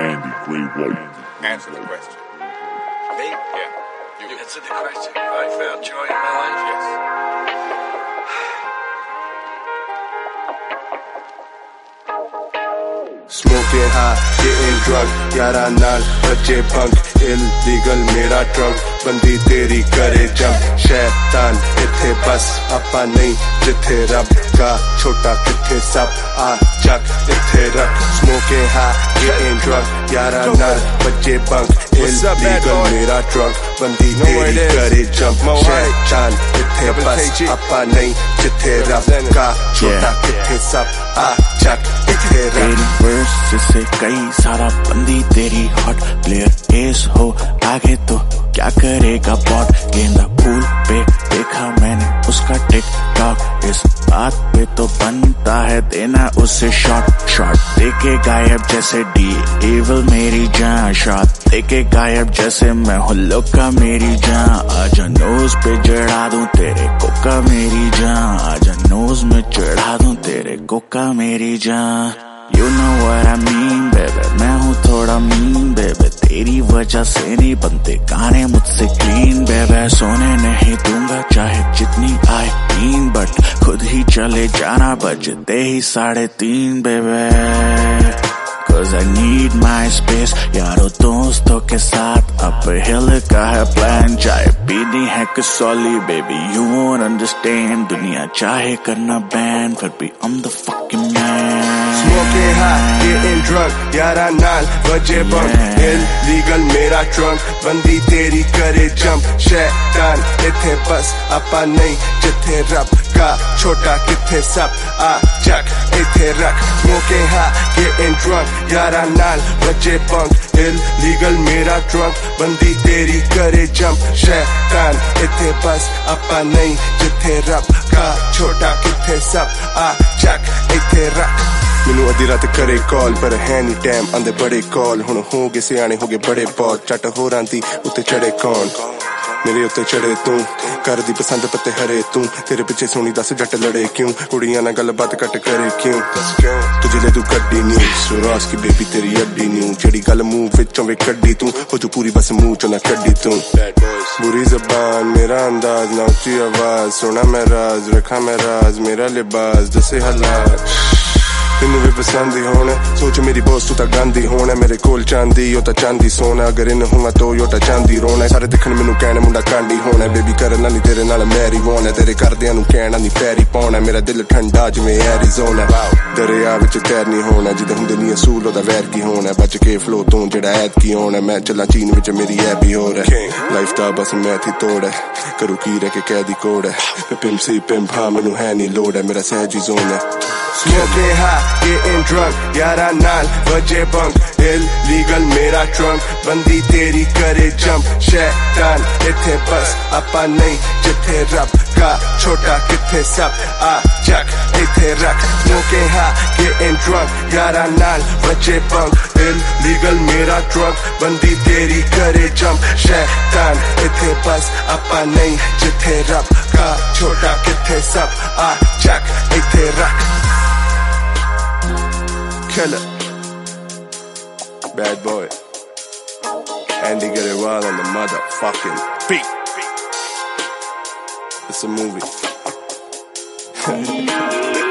Andy Gray White. Answer the question. Me? Yeah. You. Answer the question. Have I found joy in my life? Yes. Smoking high, getting drunk, यारा नाल बच्चे bunk, illegal मेरा trunk, बंदी तेरी करे jump, शैतान इत्थे बस अपा नहीं जिथे रब का छोटा किथे सब आ चक इत्थे रख. Smoking high, getting drunk, यारा नाल बच्चे bunk, illegal मेरा trunk, बंदी तेरी करे jump, शैतान इत्थे बस अपा नहीं जिथे रब का छोटा किथे सब आ चक इत्थे रख. तेरी वर्स से कई सारा बंदी तेरी हॉट प्लेयर एस हो आगे तो क्या करेगा बॉट. गेंदा फूल पे देखा मैंने उसका टिक टॉक, इस बात पे तो बनता है देना उसे शॉट. शॉट देके गायब जैसे डी एविल मेरी जान, शॉट देके गायब जैसे मैं हूँ लोका मेरी जान. आजा नोज पे चढ़ा दूं तेरे कोका मेरी जान, आजा नोज में चढ़ा दूं तेरे कोका मेरी जान. You know what I mean, baby. मैं हूँ थोड़ा mean, baby. तेरी वजह से नहीं बनते गाने मुझसे clean, baby. सोने नहीं दूंगा चाहे जितनी आए नींद, but खुद ही चले जाना बजते ही 3:30, baby. Cause I need my space. यारों दोस्तों के साथ up hill का है plan. चाहे पीनी है Kasauli, baby. You won't understand. दुनिया चाहे करना ban, फिर भी I'm the fucking man. Smoking high, getting drunk, यारा नाल बजे bunk, illegal मेरा trunk, बंदी तेरी करे jump, शैतान इत्थे बस अपा नहीं जिथे रब का छोटा किथे सब आ चक इत्थे रख. Smoking high, getting drunk, यारा नाल बजे bunk, illegal मेरा trunk, बंदी तेरी करे jump, शैतान इत्थे बस अपा नहीं जिथे रब का छोटा किथे सब आ चक इत्थे रख. ਮੈਨੂੰ ਅੱਧੀ ਰਾਤ ਕਰੇ ਕਾਲ ਪਰ ਹੈ ਨਹੀਂ ਟਾਈਮ ਆਂਦੇ ਬੜੇ ਕਾਲ. ਹੁਣ ਹੋ ਗਏ ਸਿਆਣੇ ਹੋ ਗਏ ਬੜੇ ਬਹੁਤ, ਚੱਟ ਹੋਰਾਂ ਦੀ ਉੱਤੇ ਚੜੇ ਕੌਣ, ਮੇਰੇ ਉੱਤੇ ਚੜੇ ਤੂੰ, ਕਰਦੀ ਪਸੰਦ ਪੱਤੇ ਹਰੇ ਤੂੰ, ਤੇਰੇ ਪਿੱਛੇ ਸੋਹਣੀ ਦੱਸ ਜੱਟ ਲੜੇ ਕਿਉਂ, ਕੁੜੀਆਂ ਨਾਲ ਗੱਲਬਾਤ ਘੱਟ ਕਰੇ ਕਿਉਂ, ਤੁਝੇ ਲੈ ਤੂੰ ਕੱਢੀ ਨਿਊ ਸੁਰਾਸ ਕੀ ਬੇਬੀ ਤੇਰੀ ਅੱਡੀ ਨਿਊ, ਜਿਹੜੀ ਗੱਲ ਮੂੰਹ ਵਿੱਚੋਂ ਵੇ ਕੱਢੀ ਤੂੰ ਹੋ ਤੂੰ ਪੂਰੀ ਬਸ ਮੂੰਹ ਚੋਂ ਨਾ ਕੱਢੀ ਤੂੰ. बुरी ज़बान मेरा अंदाज ना ऊंची आवाज, सोना मैं राज रखा मैं राज मेरा लिबास दसे हालात. तेनू भी पसंद ही होना सोच मेरी बॉस तू ता गांधी होना, मेरे कोल चांदी ओ ता चांदी सोना, अगर इन हुआ तो यो ता चांदी रोना. सारे दिखण मैनू कहने मुंडा कांडी होना, बेबी करना नहीं तेरे नाल मैरी होना, तेरे करदियां नू कहना नहीं पैरी पाउना, मेरा दिल ठंडा जिवें एरिज़ोना. दरिया विच तैरनी होना जिदे हुंदे नहीं असूल ओदा वैर की होना, बच के फ्लो तो जेड़ा ऐत की होना, मैं चला चीन विच मेरी ऐ भी हो रहा. लाइफ दा बस मैं थी तोड़ है करू की रह के कैदी कोड है, पिंप सी पिंप हाँ मैनू है नहीं लोड है, मेरा सहजी जोन है. Smoking high, getting drunk, यारा नाल बजे bunk, illegal मेरा trunk, बंदी तेरी करे jump, शैतान इत्थे बस अपा नहीं जिथे रब का छोटा किथे सब आ चक इत्थे रख. Smoking high, getting drunk, यारा नाल बजे bunk, illegal मेरा trunk, बंदी तेरी करे jump, शैतान इत्थे बस अपा नहीं जिथे रब का छोटा किथे सब आ चक इत्थे रख. Killer, bad boy, Andy get it wild on the motherfucking beat. It's a movie.